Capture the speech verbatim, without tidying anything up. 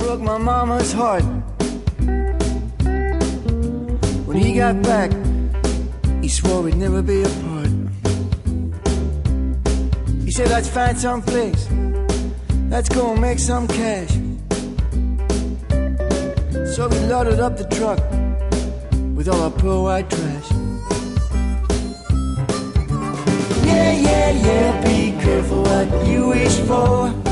broke my mama's heart. When he got back, he swore we'd never be apart. He said, let's find some place, let's go and make some cash. So we loaded up the truck with all our poor white trash. Yeah, yeah, yeah, be careful what you wish for.